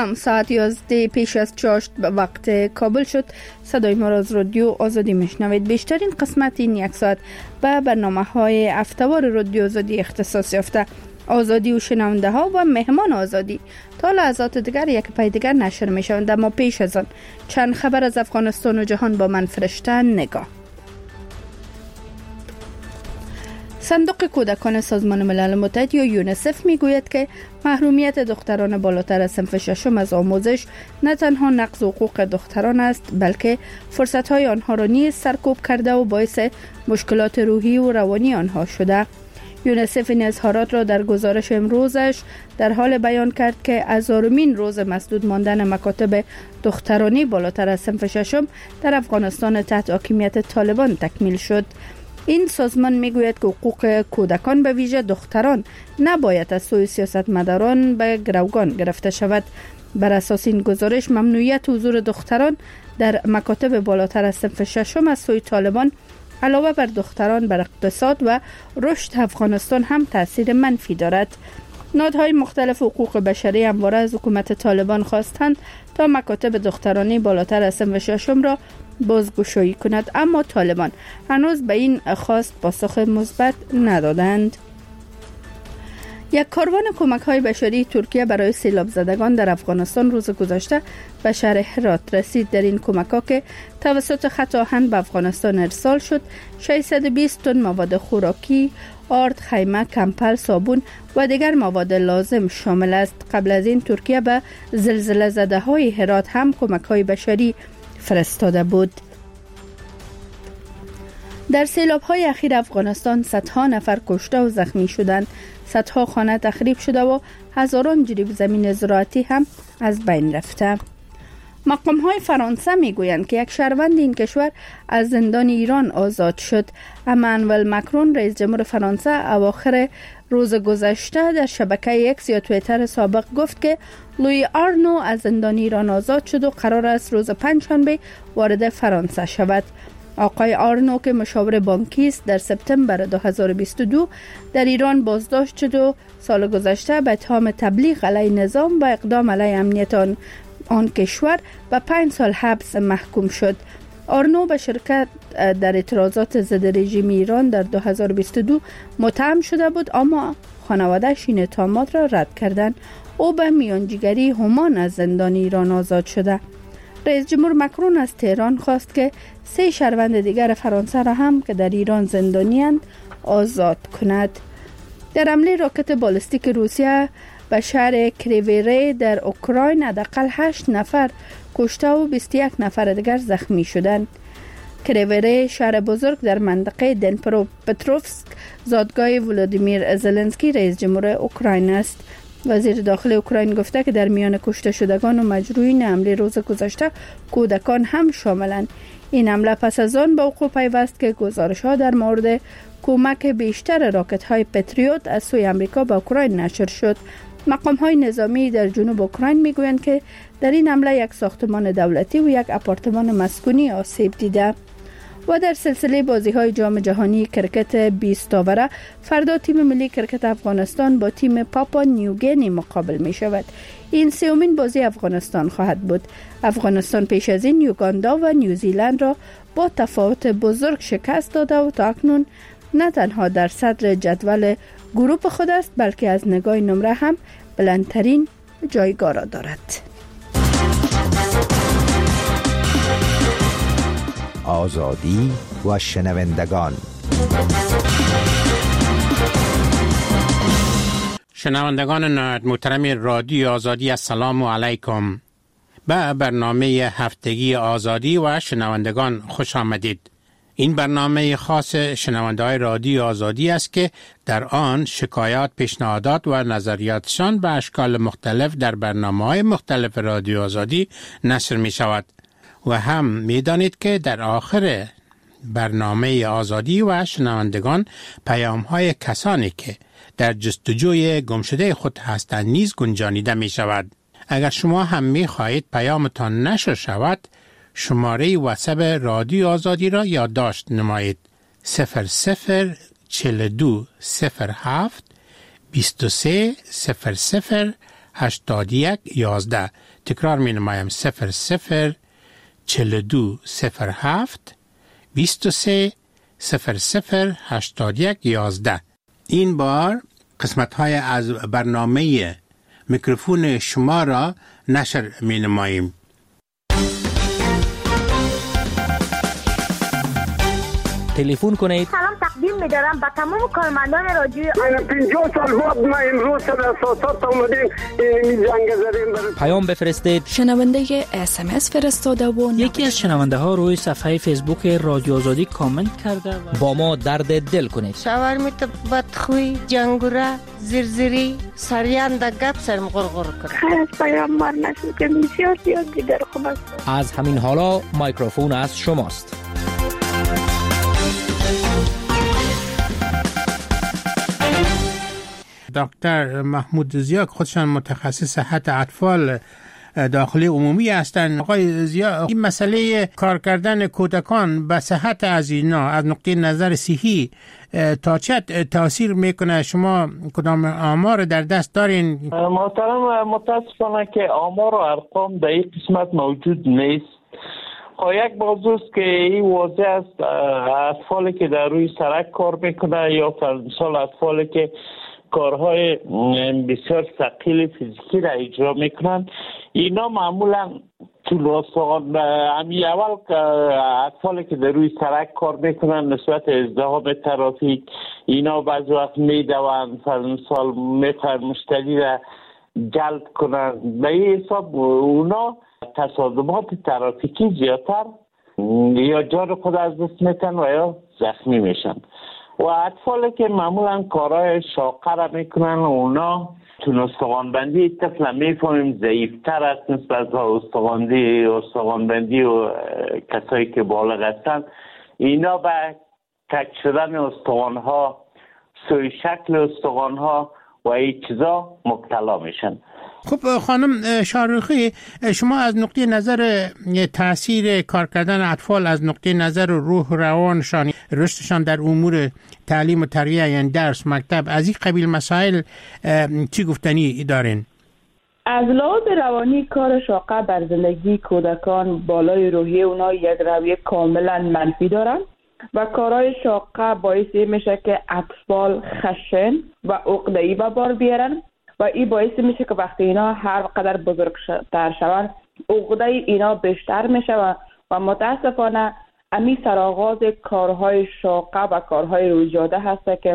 سلام، ساعت 11 پیش از 4 وقت کابل شد. صدای ما را از رادیو آزادی میشنوید. بیشترین قسمت این یک ساعت به برنامه های هفته‌وار رادیو آزادی اختصاص یافته. آزادی و شنونده ها و مهمان آزادی تا لحظات دیگر یک پای دیگر نشر می شوند. اما پیش از آن چند خبر از افغانستان و جهان با من فرشته نگاه. صندوق کودکان سازمان ملل متحد یا یونیسف میگوید که محرومیت دختران بالاتر از صنف ششم از آموزش نه تنها نقض حقوق دختران است، بلکه فرصت‌های آنها را نیز سرکوب کرده و باعث مشکلات روحی و روانی آنها شده. یونیسف این اظهارات را در گزارش امروزش در حال بیان کرد که 1000مین روز مسدود ماندن مکاتب دخترانی بالاتر از صنف ششم در افغانستان تحت حاکمیت طالبان تکمیل شد. این سازمان میگوید که حقوق کودکان به ویژه دختران نباید از سوی سیاستمداران به گروگان گرفته شود. بر اساس این گزارش ممنوعیت حضور دختران در مکاتب بالاتر از صنف ششم از سوی طالبان علاوه بر دختران بر اقتصاد و رشد افغانستان هم تاثیر منفی دارد. نهادهای مختلف حقوق بشری همواره از حکومت طالبان خواستند تا مکاتب دخترانی بالاتر از صنف ششم را بازگشایی کند، اما طالبان هنوز به این خواست پاسخ مثبت ندادند. یک کاروان کمک‌های بشری ترکیه برای سیلاب زدگان در افغانستان روز گذشته به شهر هرات رسید. در این کمک‌ها که توسط خط آهن به افغانستان ارسال شد، 620 تن مواد خوراکی، آرد، خیمه، کمپل، صابون و دیگر مواد لازم شامل است. قبل از این ترکیه به زلزله زده‌های هرات هم کمک‌های بشری فرستاده بود. در سیلاب‌های اخیر افغانستان صدها نفر کشته و زخمی شدند، صدها خانه تخریب شده و هزاران جریب زمین زراعتی هم از بین رفته. مقام‌های فرانسه میگویند که یک شهروند این کشور از زندان ایران آزاد شد. امانوئل ماکرون رئیس جمهور فرانسه اواخر روز گذشته در شبکه اکس یا توییتر سابق گفت که لوی آرنو از زندان ایران آزاد شد و قرار است روز پنجشنبه وارد فرانسه شود. آقای آرنو که مشاور بانکی است در سپتامبر 2022 در ایران بازداشت شد و سال گذشته به اتهام تبلیغ علیه نظام و اقدام علیه امنیت آن کشور به 5 سال حبس محکوم شد. آرنو به شرکت در اعتراضات ضد رژیم ایران در 2022 متهم شده بود، اما خانواده‌اش این اتهامات را رد کردند. او به میانجیگری همان از زندان ایران آزاد شده. رئیس جمهور ماکرون از تهران خواست که 3 شهروند دیگر فرانسه را هم که در ایران زندانی‌اند آزاد کند. در حمله راکت بالستیک روسیه به شهر کریویره در اوکراین حداقل 8 نفر کشته و 21 نفر دیگر زخمی شدند. کریویره شهر بزرگ در منطقه دنپروپتروفسک زادگاه ولادیمیر زلنسکی رئیس جمهور اوکراین است. وزیر داخلی اوکراین گفته که در میان کشته شدگان و مجروحین حمله روز گذشته کودکان هم شاملند. این حمله پس از آن به وقوع پیوست که گزارش‌ها در مورد کمک بیشتر راکت‌های پتریوت از سوی آمریکا به اوکراین نشر شد. مقام‌های نظامی در جنوب اوکراین میگویند که در این حمله یک ساختمان دولتی و یک آپارتمان مسکونی آسیب دیده. و در سلسله بازی‌های جام جهانی کرکت 20 آوره فردا تیم ملی کرکت افغانستان با تیم پاپوا نیوگینی مقابل می‌شود. این 3مین بازی افغانستان خواهد بود. افغانستان پیش از این یوگاندا و نیوزیلند را با تفاوت بزرگ شکست داده و تا اکنون نه تنها در صدر جدول گروپ خود است، بلکه از نگاه نمره هم بلندترین جایگاه را دارد. آزادی و شنوندگان. شنوندگان محترم رادیو آزادی، السلام علیکم. به برنامه هفتگی آزادی و شنوندگان خوش آمدید. این برنامه خاص شنونده‌های رادیو آزادی است که در آن شکایات، پیشنهادات و نظریاتشان به اشکال مختلف در برنامه‌های مختلف رادیو آزادی نشر می شود. و هم می دانید که در آخر برنامه آزادی و شنوندگان پیام‌های کسانی که در جستجوی گمشده خود هستند نیز گنجانیده می شود. اگر شما هم می خواهید پیامتان نشر شود، شماره واتساپ رادیو آزادی را یادداشت نمایید: 004207 2300 81 11. تکرار می نمایم 00 42 07 23 00 81 11. این بار قسمت های از برنامه میکروفون شما را نشر می نماییم. تلفن کنید. سلام تقدیم می‌دارم به تمام کارمندان رادیو. 50 سال بعد ما امروز در اساسات اومدیم این جنگ زدیم. پیام بفرستید. شنونده SMS فرستاده و یکی از شنونده ها روی صفحه فیسبوک رادیو آزادی کامنت کرده با ما درد دل کنید. شاورمیت بدخوی، جنگوره، زرزری، سریان در گپ سرم غرغر کنه. خیلی از پیام مار نشد که بسیار دیگر خوب است. از همین حالا مایکروفون از شماست. دکتر محمود زیا خودشان متخصص صحت اطفال داخلی عمومی هستند. آقای زیا، این مسئله کار کردن کودکان به صحت از اینا از نقطه نظر صحی تا چه تاثیر میکنه؟ شما کدام آمار در دست دارین؟ محترم، متاسفانه که آمار و ارقام در این قسمت موجود نیست. یک موضوع است که این واضح است، اطفالی که در روی سرک کار میکنه یا مثال اطفالی که کارهای بسیار ثقیل فیزیکی را اجرا میکنن، اینا معمولا طول استخوان امی اول که اطفالی که در روی سرک کار میکنن نسبت ازدحام ترافیک اینا بعض وقت میدوند، مثال میخوان مشتری را جلب کنن، به این حساب اونا تصادمات ترافیکی زیادتر یا جان خود از دست میتن و یا زخمی میشن. و اطفالی که معمولا کارهای شاقه را میکنن اونا تو استخوانبندی طفل میفهمیم ضعیفتر است نسبت به استخوانبندی و کسایی که بالغ هستند. اینا به کج شدن استخوانها، سوی شکل استخوانها و این چیزا مبتلا میشن. خب خانم شارخی، شما از نقطه نظر تاثیر کار کردن اطفال از نقطه نظر روح روانشان، رشدشان در امور تعلیم و تربیت یعنی درس مکتب، از این قبیل مسائل چی گفتنی دارین؟ از لحاظ روانی کار شاقه بر زندگی کودکان بالای روحی اونا یک رویه کاملا منفی دارن و کارهای شاقه باعث میشه که اطفال خشن و عقده‌ای به بار بیارن و این باعث میشه که وقتی اینا هر قدر بزرگتر شوند عقده اینا بیشتر میشه و متاسفانه امی سرآغاز کارهای شاقه و کارهای رویداده هست که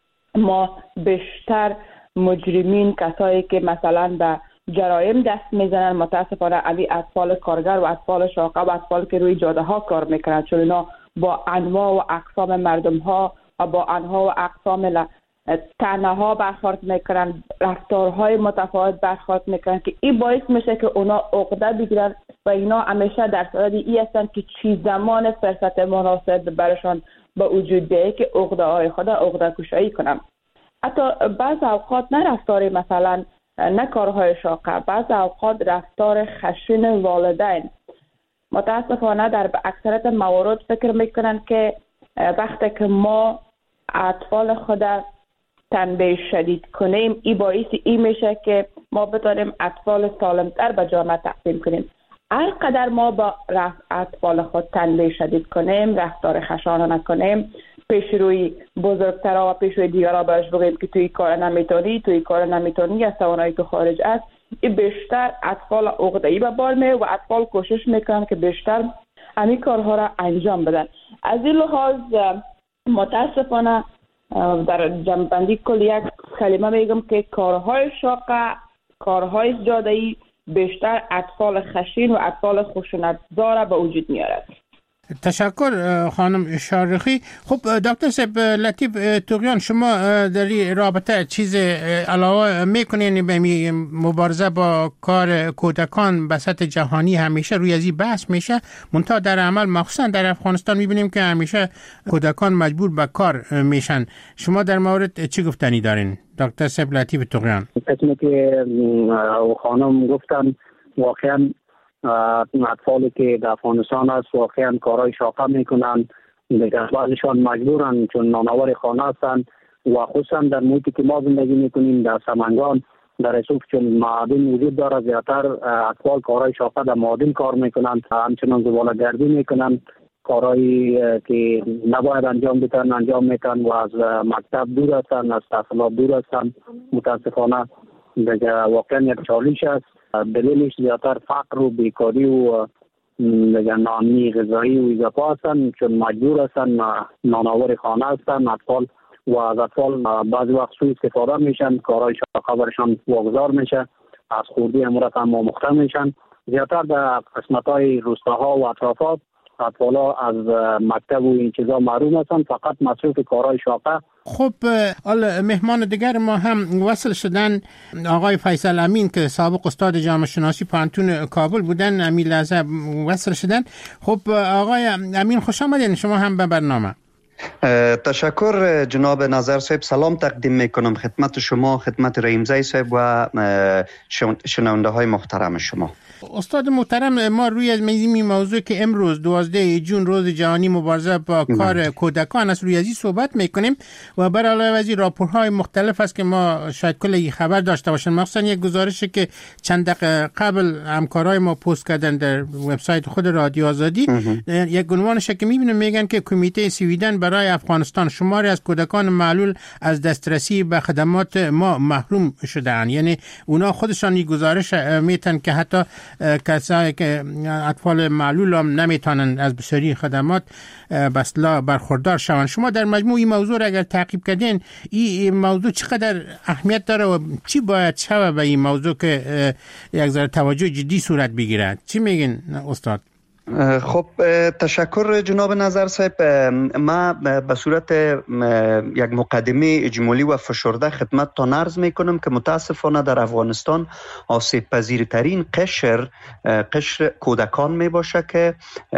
ما بیشتر مجرمین، کسایی که مثلا به جرایم دست میزنن، متاسفانه امی اطفال کارگر و اطفال شاقه و اطفال که روی جاده ها کار میکنن، چون اینا با انواع و اقسام مردم ها و با انواع و اقسام تنه ها برخورد میکنن، رفتارهای متفاوت برخورد میکنن که این باعث میشه که اونا عقده بگیرن و اینا همیشه در صدد ای هستن که چی زمان فرصت مناسب برشان به وجود بیاید که عقده های خود عقده کشایی کنن. حتی بعض اوقات نه رفتار مثلا نه کارهای شاقه، بعض اوقات رفتار خشن والدین متاسفانه در اکثریت موارد فکر میکنن که وقتی که ما اطفال خود تنبیه شدید کنیم این باعث این میشه که ما بتونیم اطفال سالمتر به جامعه تقدیم کنیم. هر قدر ما با اطفال خود تنبیه شدید کنیم، رفتار خشانه نکنیم، پیش روی بزرگترها و پیش روی دیگرها باش بگیم که توی کار نمیتونی یا توانایی تو خارج است، این بیشتر اطفال عقده‌ای به بار میاره و اطفال کوشش میکنن که بیشتر همین کارها را انجام بدن. از این لحاظ متاسفانه در جمع‌بندی کل یک کلمه میگم که کارهای شاقه، کارهای جاده‌ای بیشتر اطفال خشین و اطفال خشونت‌زا به وجود میارد. تشکر خانم شارخی. خب دکتر صاحب لطیف طغیان، شما در این رابطه چیز علاوه میکنین به مبارزه با کار کودکان به سطح جهانی؟ همیشه روی ازی بحث میشه، منتها در عمل مخصوصا در افغانستان میبینیم که همیشه کودکان مجبور به کار میشن. شما در مورد چی گفتنی دارین دکتر صاحب لطیف طغیان؟ قسمی که خانم گفتن واقعا اطفالی که در افغانستان هست واقعا کارهای شاقه میکنن، بعضیشان مجبورن چون نانآور خانه هستن و خصوصا در محیطی که ما زندگی میکنیم در سمنگان در اصوف چون معادن وجود داره زیادتر اطفال کارهای شاقه در معادن کار میکنند، همچنان زباله گردی میکنند، کارهایی که نباید انجام بدن انجام میکنند و از مکتب دور هستند، از تحصیلات دور هستند. متاسفانه دیگه واقعا یک چالش است. دلیلش زیادتر فقر و بیکاری و دیگه ناامنی غذایی و اضافه هستند، چون مجبور هستند نانآور خانه هستند. اطفال و از اطفال بعضی وقت سوء استفاده میشن، کارهای شاقه برشان واگذار میشه، از خوردی امورات هم آموخته میشن. زیادتر در قسمت‌های روستاها و اطرافات اطفالا از مکتب و این چیزا محروم هستند، فقط مصروف کارهای شاقه. خب حالا مهمان دیگر ما هم وصل شدن، آقای فیصل امین که سابق استاد جامعه شناسی پانتون کابل بودن، امین لحظه وصل شدن. خب آقای امین خوش آمدین شما هم به برنامه. تشکر جناب نظر صاحب. سلام تقدیم میکنم خدمت شما، خدمت رحیمزی صاحب و شنونده های محترم شما. استاد محترم، ما روی از این موضوع که امروز 12 جون روز جهانی مبارزه با کار کودکان است روی ازی صحبت میکنیم و بر علاوه از این راپورهای مختلف است که ما شاید کلی خبر داشته باشیم. مخصوصا یک گزارشی که چند دقیقه قبل همکارای ما پست کردن در وبسایت خود رادیو آزادی، یک عنوانش که میبینیم میگن که کمیته سویدن برای افغانستان شماری از کودکان معلول از دسترسی به خدمات ما محروم شدن. یعنی اونا خودشان این گزارش میتن که حتی کسایی که اطفال معلول هم نمیتونن از بسیاری خدمات بسلا برخوردار شوند. شما در مجموع این موضوع را اگر تعقیب کردین، این موضوع چقدر اهمیت داره و چی باید شود به این موضوع که یک ذره توجه جدی صورت بگیرد؟ چی میگین استاد؟ خب تشکر جناب نظر صاحب. ما به صورت یک مقدمه اجمالی و فشرده خدمتتان عرض میکنم که متاسفانه در افغانستان آسیب پذیرترین قشر کودکان می باشه که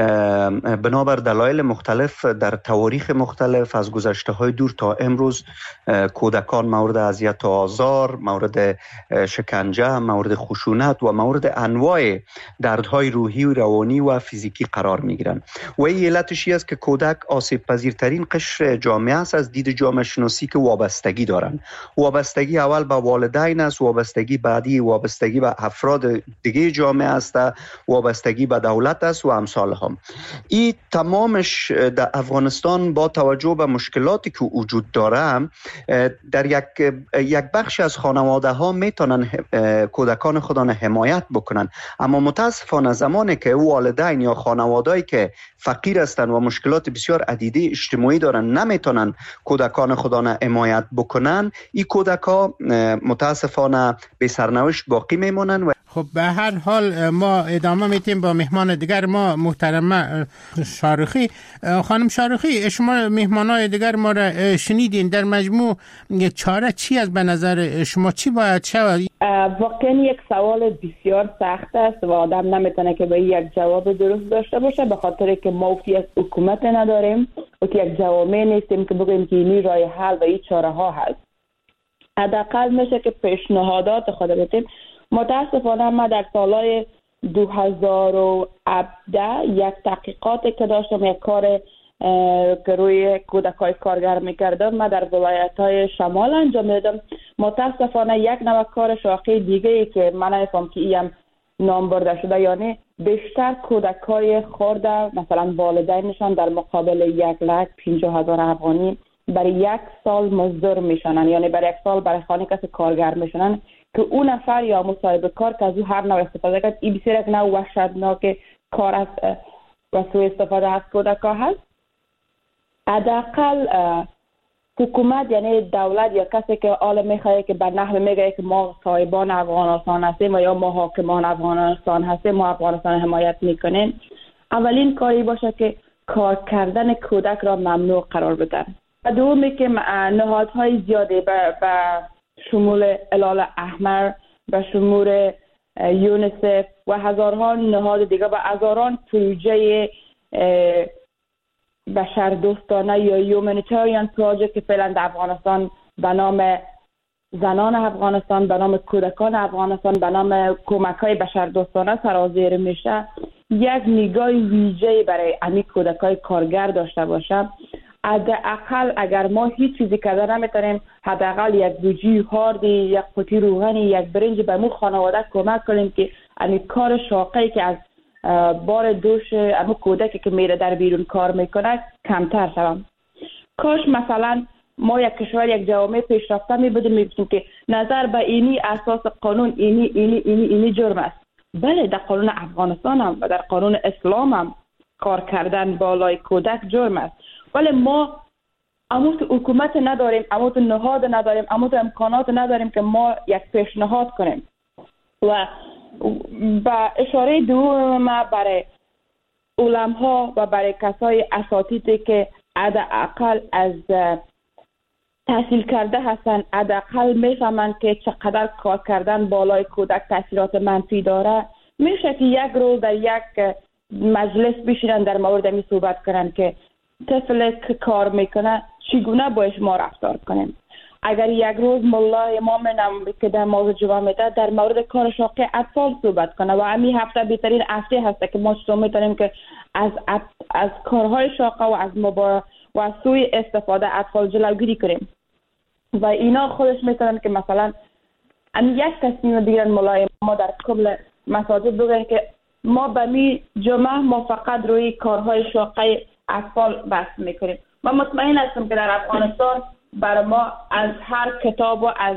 بنابر دلایل مختلف در تواریخ مختلف از گذشته های دور تا امروز کودکان مورد اذیت و آزار، مورد شکنجه، مورد خشونت و مورد انواع دردهای روحی و روانی و فیزیکی قرار میگیرن و این علتش است که کودک آسیب پذیرترین قشر جامعه است از دید جامعه شناسی که وابستگی دارن. وابستگی اول به والدین است، وابستگی بعدی وابستگی به افراد دیگه جامعه است، وابستگی به دولت است و امثال هم. این تمامش در افغانستان با توجه به مشکلاتی که وجود داره در یک بخش از خانواده ها میتونن کودکان خودان حمایت بکنن، اما متاسفانه زمانی که والدین یا خانواده‌ای که فقیر هستند و مشکلات بسیار عدیده اجتماعی دارن نمیتونن کودکان خودان حمایت بکنن، این کودکا متاسفانه به سرنوشت باقی میمونن. خب به هر حال ما ادامه میتیم با مهمان دیگر ما، محترمه شارخی. خانم شارخی، شما مهمانای دیگر ما را شنیدین، در مجموع چاره چی از به نظر شما چی باید شود؟ واقعا یک سوال بسیار سخت است و آدم نمیتونه که به یک جواب درست داشته باشه، به خاطر که ما از حکومت نداریم و که یک جوامع نیستیم که بگیم که این راه حل و این چاره ها هست. حداقل میشه که پیشنهادات خود بدیم. متاسفانه ما در سالهای 2017 یک تحقیقاتی که داشتم، یک کار که روی کودکای کارگر میکردم، ما در ولایت‌های شمال انجام دادم. متاسفانه یک نوع کار شاقی دیگه ای که من نمی‌فهم که این نام برده شده، یعنی بیشتر کودکای خرده مثلا والدینشان در مقابل 1,50,000 افغانی برای یک سال مزدور میشنن، یعنی برای یک سال برای خانه کسی کارگر میشنن که اون نفر یا مصاحبه کار که از او هر نوع استفاده کرد. این بسیار یک نوع وحشتناک کار است و سوء استفاده از کودکا هست. حداقل حکومت یعنی دولت یا کسی که آل میخواه که به نحو میگه که ما صاحبان افغانستان هستیم و یا ما حاکمان افغانستان هستیم، ما افغانستان حمایت میکنیم، اولین کاری باشه که کار کردن کودک را ممنوع قرار بدن. و دومی که نهادهای زیادی به شمول هلال احمر، به شمول یونیسف و هزارها نهاد دیگه و هزاران پروژه بشردوستانه یا یومانیتاریان پروژه که فعلا در افغانستان به نام زنان افغانستان، به نام کودکان افغانستان، به نام کمک‌های بشردوستانه سرازیر میشه، یک نگاه ویژه‌ای برای امی کودکای کارگر داشته باشه. حداقل اگر ما هیچ چیزی کرده نمیتونیم، حداقل یک گوجه هاردی، یک قوطی روغنی، یک برنج به مو خانواده کمک کنیم که این کار شاقی که از بار دوش امو کودکی که میره در بیرون کار میکنه کمتر شوم. کاش مثلا ما یک کشور، یک جامعه پیشرفته می بودیم، میگفتیم که نظر به اینی اساس قانون اینی جرم است. بله، در قانون افغانستان هم و در قانون اسلام هم کار کردن بالای کودک جرم است، ولی ما اموت حکومت نداریم، اموت نهاد نداریم، اموت امکانات نداریم که ما یک پیشنهاد کنیم. و با اشاره دوم برای علماء و برای کسای اساتیدی که حداقل از تحصیل کرده هستن، حداقل میفهمن که چقدر کار کردن بالای کودک تاثیرات منفی داره، میشه که یک روز در یک مجلس بشینن در مورد می صحبت کنن که طفل که کار میکنه چگونه باش ما رفتار کنیم. اگر یک روز ملا امام که در موضوع جواب میده در مورد کار شاقی اطفال صحبت کنه، و همین هفته بهترین هفته هست که ما چطور میتونیم که از کارهای شاقه و از و سوی استفاده اطفال جلوگیری کنیم. و اینا خودش میتونن که مثلا یک تصمیم بگیرن ملای ما در کل مساجد بگن که ما به می جمعه ما فقط روی کارهای شاقه اطفال بحث میکنیم. من مطمئن هستم که در افغانستان برای ما از هر کتاب و از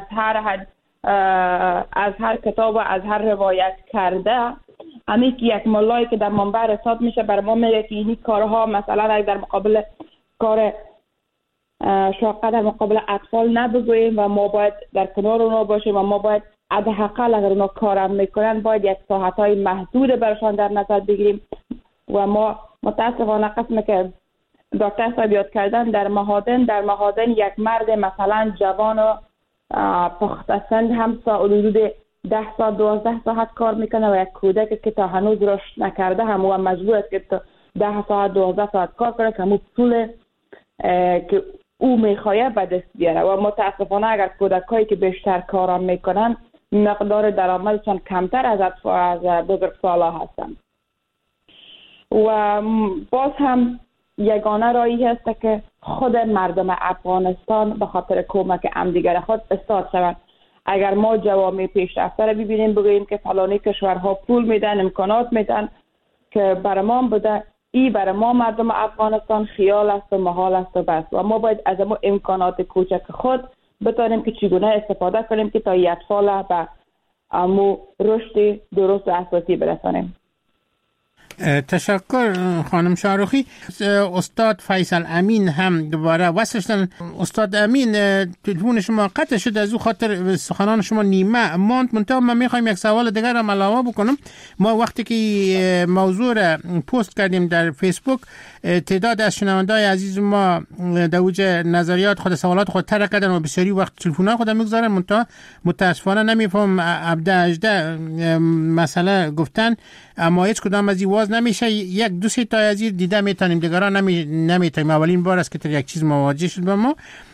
هر کتاب و از هر روایت کرده، همین که یک ملایی که در منبر رسالت میشه برای ما میگه که این کارها مثلا در مقابل کار شاقه در مقابل اطفال نبگوییم و ما باید در کنار اونا باشیم و ما باید حداقل اگر اونا کارم میکنن باید یک ساعتهای محدود برشان در نظر بگیریم. و ما متاسفانه قسمه که دکتر صاحب یاد کردن در مهادن یک مرد مثلا جوان و پخته سن هم حدود 10 ساعت 12 ساعت کار میکنه و یک کودک که تا هنوز رشد نکرده هم و مجبور است که تا 10 ساعت 12 ساعت کار کنه که همون پول که او میخواه به دست بیاره. و متاسفانه اگر کودکایی که بیشتر کارم میکنن مقدار درآمدشان کمتر از بزرگسالا هستن. و باز هم یگانه راهی هست که خود مردم افغانستان به خاطر کمک همدیگر خود استاد شوند. اگر ما جوامع پیشرفته را ببینیم بگوییم که فلانی کشورها پول میدن، امکانات میدن که برای ما بوده، ای برای ما مردم افغانستان خیال است و محال است و بس. و ما باید از ما امکانات کوچک خود بتانیم که چگونه استفاده کنیم که تا اطفال به امو رشد درست و اساسی برسانیم. تشکر خانم شاروخی. استاد فیصل امین هم دوباره وصل شدن. استاد امین، تلفن شما قطع شد، از او خاطر سخنان شما نیمه ماند. منتها ما میخوایم یک سوال دیگر هم علاوه بکنم. ما وقتی که موضوع را پست کردیم در فیسبوک، تعداد از شنونده‌های عزیز ما در اوج نظریات خود، سوالات خود طرح کردن و بسیاری وقت تلفن‌ها خود میگذارن، منتها متاسفانه نمیفهم 18 مسئله گفتن، اما هیچ کدام از این واز نمیشه. یک دو سه تا از این دیده میتونیم، دیگران نمیتونیم. اولین بار است که یک چیز مواجه شد با ما.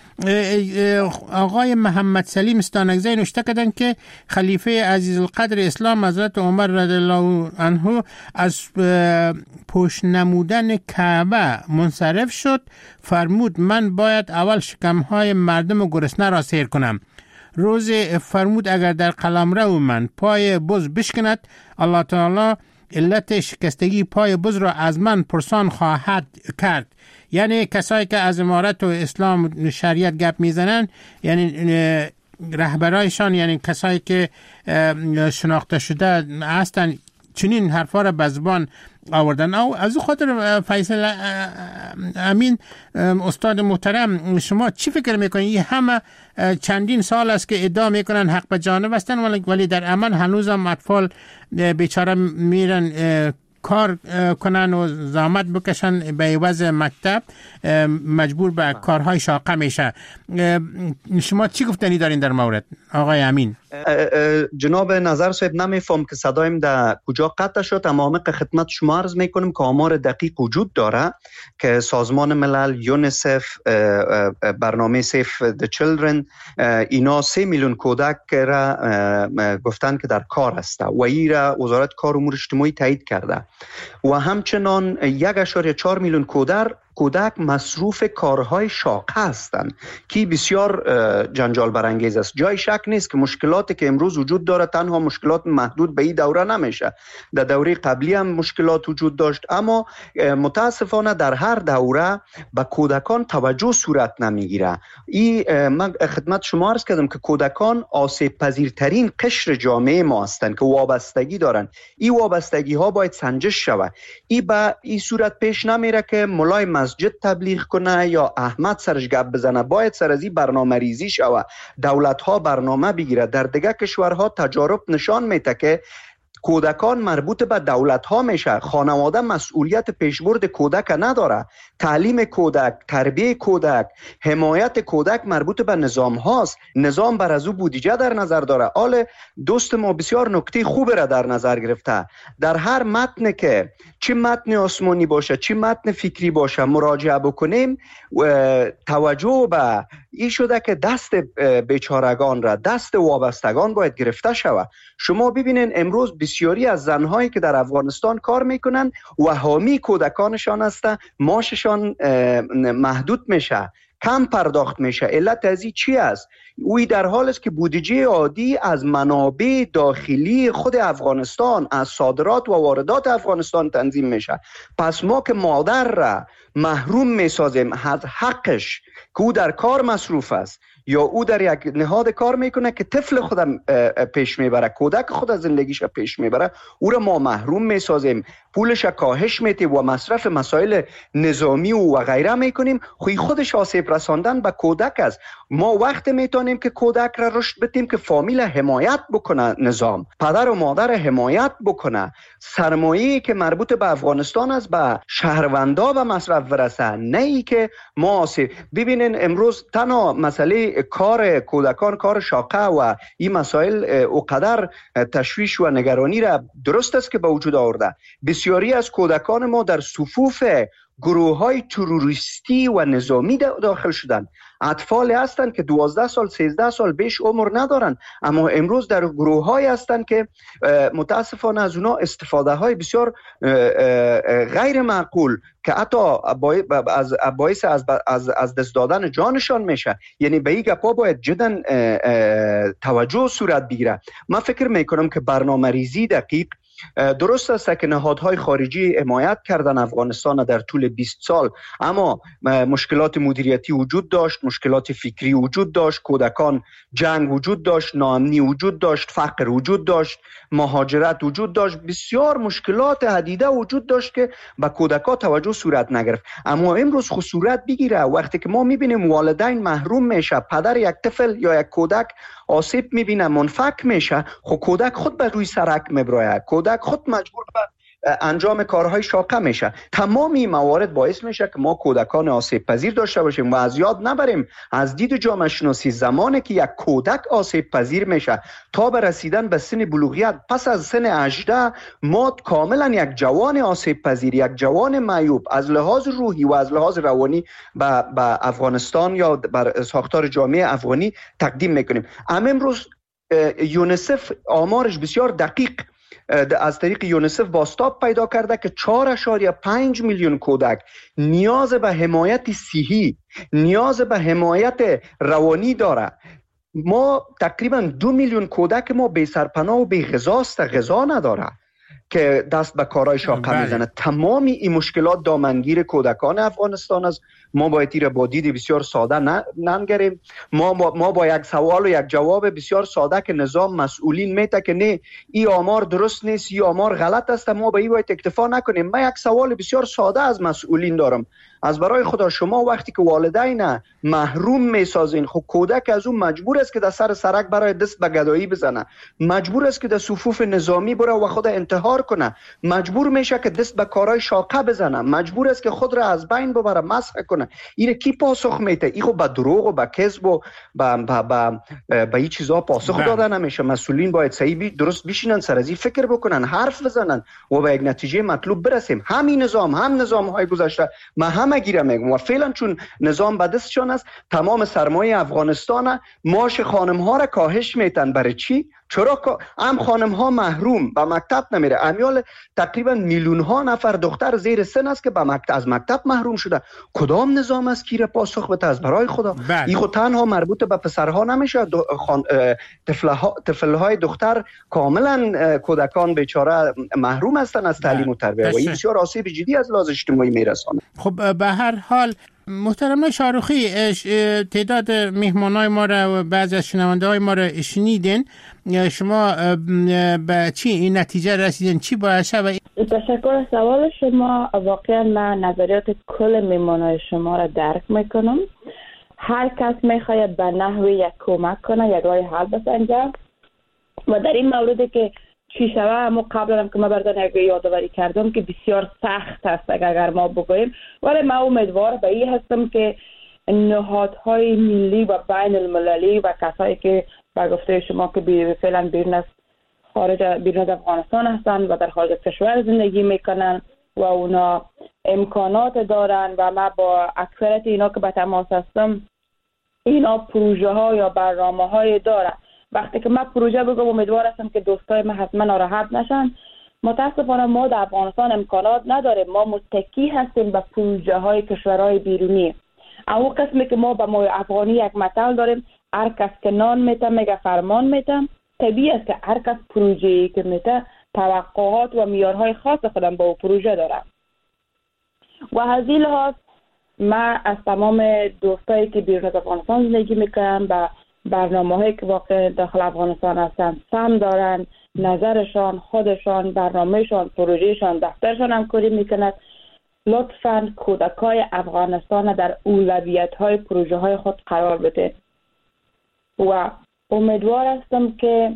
آقای محمد سلیم استانکزی نوشته کردن که خلیفه عزیز القدر اسلام حضرت عمر رضی الله عنه از پشت نمودن کعبه منصرف شد، فرمود من باید اول شکمهای مردم گرسنه را سیر کنم. روز فرمود اگر در قلمرو من پای بز بشکند، الله تعالی علت شکستگی پای بز را از من پرسان خواهد کرد. یعنی کسایی که از امارت و اسلام شریعت گپ میزنن، یعنی رهبرایشان، یعنی کسایی که شناخته شده هستن، چنین حرفا را به زبان آوردن. او از خاطر فیصل امین استاد محترم، شما چی فکر میکنید؟ این همه چندین سال است که ادعا میکنن حق به جانب هستن، ولی در عمل هنوز هم اطفال بیچاره میرن کار کنن و زحمت بکشن، به عوض مکتب مجبور به کارهای شاقه میشه. شما چی گفتنی دارین در مورد آقای امین؟ جناب نظر صاحب، نمیفهم که صدایم در کجا قطع شد، اما عمیق خدمت شما عرض میکنم که آمار دقیق وجود داره که سازمان ملل، یونیسف، برنامه سیف د چیلدرن، اینا 3 میلیون کودک را گفتن که در کار است و این را وزارت کار امور اجتماعی تایید کرده. و همچنان 1.4 میلیون کودک مصروف کارهای شاقه هستند که بسیار جنجال برانگیز است. جای شک نیست که مشکلاتی که امروز وجود داره تنها مشکلات محدود به این دوره نمیشه. در دوره قبلی هم مشکلات وجود داشت، اما متاسفانه در هر دوره به کودکان توجه صورت نمیگیره. من خدمت شما عرض کردم که کودکان آسیب پذیرترین قشر جامعه ما هستند که وابستگی دارن. این وابستگی ها باید سنجش شود. به این صورت پیش نمیره که مولای مسجد تبلیغ کنه یا احمد سرش گپ بزنه. باید سر از این برنامه ریزی شود. دولت ها برنامه بگیره. در دیگه کشورها تجارب نشان میده که کودکان مربوط به دولت ها میشه. خانواده مسئولیت پیشبرد کودک نداره. تعلیم کودک، تربیه کودک، حمایت کودک مربوط به نظام هاست. نظام بر از او بودجه در نظر داره. آل دوست ما بسیار نکته خوب را در نظر گرفته. در هر متن که چه متن آسمانی باشه چه متن فکری باشه مراجعه بکنیم توجه به این شده که دست بیچارگان را، دست وابستگان باید گرفته شود. شما ببینین امروز بسیاری از زنهایی که در افغانستان کار میکنن و حامی کودکانشان هستن، معاششان محدود میشه، کم پرداخت میشه. علت از این چی است؟ اوی در حال است که بودجه عادی از منابع داخلی خود افغانستان، از صادرات و واردات افغانستان تنظیم میشه. پس ما که مادر را محروم میسازیم از حقش که او در کار مصروف است یا او در یک نهاد کار میکنه که طفل خودم پیش میبره، کودک خود زندگیش پیش میبره، او را ما محروم میسازیم، پولش کاهش میتیم و مصرف مسائل نظامی و غیره میکنیم. خوی خودش آسیب رساندن به کودک است. ما وقت میتونیم که کودک را رشد بدیم که فامیل حمایت بکنه، نظام پدر و مادر حمایت بکنه، سرمایه‌ای که مربوط به افغانستان است به شهروندا به مصرف برسه، نه ای که ما آسیب. ببینین امروز تنها مسئله کار کودکان کار شاقه و این مسائل اوقدر تشویش و نگرانی را درست است که به وجود آورده. بسیاری از کودکان ما در صفوف گروه‌های تروریستی و نظامی داخل شدند. اطفال هستند که 12 سال 13 سال بیش عمر ندارند، اما امروز در گروه‌های هستند که متاسفانه از اونا استفاده های بسیار غیر معقول که حتی باعث از دست دادن جانشان میشه. یعنی به این گپا باید جدا توجه صورت بگیره. من فکر میکنم که برنامه ریزی دقیق درست است که نهادهای خارجی حمایت کردن افغانستان در طول 20 سال، اما مشکلات مدیریتی وجود داشت، مشکلات فکری وجود داشت، کودکان جنگ وجود داشت، ناامنی وجود داشت، فقر وجود داشت، مهاجرت وجود داشت، بسیار مشکلات عدیده وجود داشت که به کودکان توجه صورت نگرفت. اما امروز خود صورت بگیره وقتی که ما میبینیم والدین محروم میشه، پدر یک طفل یا یک کودک آسیب میبینه، منفک میشه، خود کودک خود به روی سرک میبراید، کودک خود مجبور به انجام کارهای شاقه میشه. تمام این موارد باعث میشه که ما کودکان آسیب پذیر داشته باشیم و از یاد نبریم از دید جامعه شناسی زمانی که یک کودک آسیب پذیر میشه تا به رسیدن به سن بلوغیت، پس از سن 18 ما کاملا یک جوان آسیب پذیر، یک جوان معیوب از لحاظ روحی و از لحاظ روانی به افغانستان یا بر ساختار جامعه افغانی تقدیم میکنیم. امروز یونیسف آمارش بسیار دقیق از طریق یونیسف بازتاب پیدا کرده که 4.5 میلیون کودک نیاز به حمایت صحی، نیاز به حمایت روانی داره. ما تقریبا 2 میلیون کودک ما بی سرپناه و بی غذاست، غذا نداره که دست به کارهای شاقه میزنه. تمامی این مشکلات دامنگیر کودکان افغانستان است. ما باید این را با دید بسیار ساده ننگریم. ما با یک سوال و یک جواب بسیار ساده که نظام مسئولین میته که نه این آمار درست نیست، این آمار غلط است، ما به این باید اکتفا نکنیم. من یک سوال بسیار ساده از مسئولین دارم. از برای خدا شما وقتی که والدین محروم میسازین، خب کودک از اون مجبور است که در سر سرک برای دست به گدایی بزنه، مجبور است که در صفوف نظامی بره و خود انتحار کنه، مجبور میشه که دست به کارهای شاقه بزنه، مجبور است که خود را از بین ببره، مسخ کنه. این کی پاسخ میده؟ این خب به دروغ و به کذب و به این چیزا پاسخ داده نمیشه. مسئولین باید صحیح درست بشینن، سر از این فکر بکنن، حرف بزنن و به یک نتیجه مطلوب برسیم. همین نظام، هم نظام‌های گذشته، ما هم گیره میگم و فعلا چون نظام به دستشان است، تمام سرمایه افغانستان معاش خانم ها را کاهش میتن. برای چی؟ چرا هم خانم ها محروم به مکتب نمیره؟ امیال تقریبا میلیون ها نفر دختر زیر سن است که از مکتب محروم شده. کدام نظام است که پاسخ بده؟ از برای خدا این خود تنها مربوط به پسرها نمیشه. طفلهای دختر کاملا کودکان بیچاره محروم هستند از تعلیم و تربیت و این بسیار آسیب جدی از لحاظ اجتماعی میرسانه. خب به هر حال محترم شاروخی، تعداد مهمانای ما را و بعضی از شنونده های ما را شنیدین. شما به چی این نتیجه رسیدین؟ چی باید شود؟ تشکر از سوال شما. واقعا من نظریات کل مهمانای شما را درک میکنم. هر کس میخواید به نحوی یک کمک کنه، یک راه حل بسنجه و در این موردی که چی شوه، اما قبل هم که ما بردن یک یادآوری کردم که بسیار سخت است اگر ما بگوییم، ولی من امیدوار به این هستم که نهادهای ملی و بین المللی و کسایی که با گفته شما که فعلا بیرون از افغانستان هستند و در خارج کشور زندگی میکنن و اونا امکانات دارن و ما با اکثریت اینا که به تماس هستم، اینا پروژه ها یا برنامه های دارن. وقتی که من پروژه بگم امیدوار هستم که دوستای من حتما ناراحت نشن. متاسفانه ما در افغانستان امکانات نداریم، ما متکی هستیم به پروژه های کشورهای بیرونی. اما قسمی که ما به ما افغانی یک مثل داریم، هر کس که نان میته میگه فرمان میته. طبیعی است که هر کس پروژه‌ای که میته توقعات و معیارهای خاص خودم با پروژه داره و از این لحاظ من از تمام دوستایی که بیرون از افغانستان زندگی میکنن و برنامه‌هایی که واقع داخل افغانستان هستن سم دارن، نظرشان، خودشان، برنامهشان، پروژهشان، دفترشان همکاری میکند، لطفاً کودکای افغانستان در اولویت‌های پروژه‌های خود قرار بده و امیدوار هستم که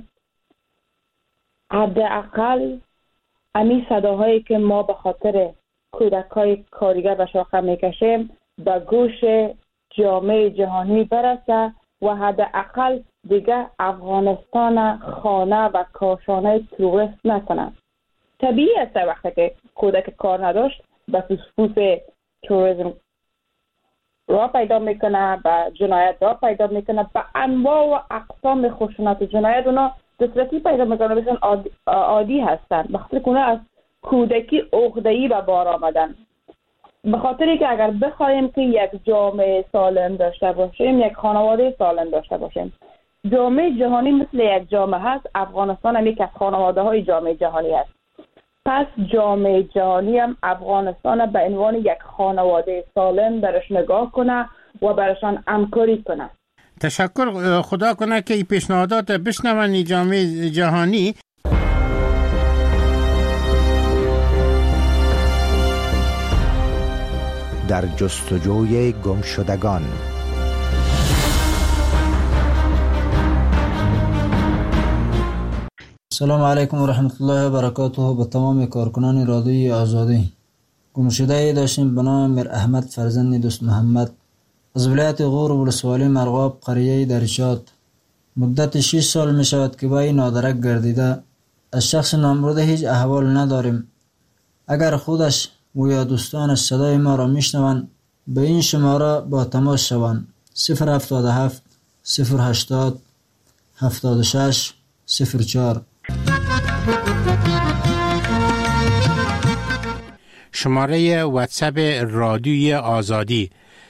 حداقل امی صداهایی که ما به خاطر کودکای کارگر و شاخه میکشیم به گوش جامعه جهانی برسه و حداقل دیگه افغانستان خانه و کاشانه توریست نکنن. طبیعی است وقتی که کودک کار نداشت به فسفوس توریسم را پیدا میکنه، به جنایت را پیدا میکنه، به انواع و اقسام خشونت و جنایت اونا دسترسی پیدا میکنه، بسیار عادی هستن. به خاطر که اونا از کودکی عقده‌ای به بار آمدن. به خاطری که اگر بخوایم که یک جامعه سالم داشته باشیم، یک خانواده سالم داشته باشیم، جامعه جهانی مثل یک جامعه هست، افغانستان هم یک از خانواده های جامعه جهانی هست. پس جامعه جهانی هم افغانستان به عنوان یک خانواده سالم درش نگاه کنه و برشان همکاری کنه. تشکر. خدا کنه که این پیشنهادات بشنون جامعه جهانی. در جستجوی گمشدگان. سلام علیکم و رحمت الله و برکاته. به تمام کارکنان رادیوی آزادی. گمشده داشتیم به نام میر احمد فرزند دوست محمد از ولایت غور و ولسوالی مرغاب قریه درشاد. مدت 6 سال می شود که با این نادرک گردیده. از شخص نامبرده هیچ احوال نداریم. اگر خودش و یا دوستانش صدای ما را میشنوند به این شماره با تماس شوند: 077 080 76 04. شماره واتساپ رادیوی آزادی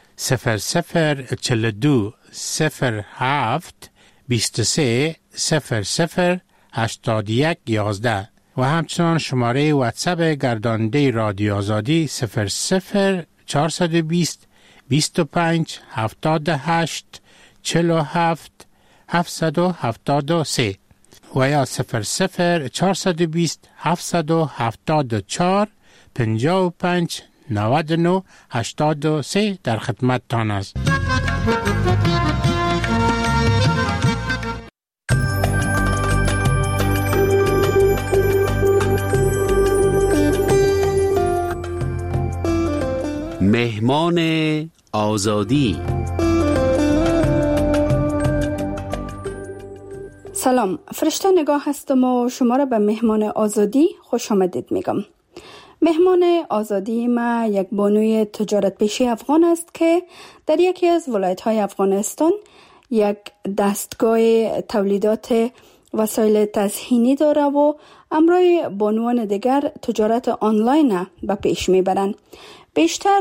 0042 07 23 00 81 11 و همچنان شماره واتساپ گرداننده رادیو آزادی 00 420 25 78 47 773 و یا 00 420 774 55 99 83 در خدمت تان است. مهمان آزادی. سلام، فرشته نگاه هستم و شما را به مهمان آزادی خوش آمدید میگم. مهمان آزادی ما یک بانوی تجارت پیشه افغان است که در یکی از ولایت‌های افغانستان یک دستگاه تولیدات وسایل تزیینی داره و امرای بانوان دیگر تجارت آنلاین به پیش میبرند. بیشتر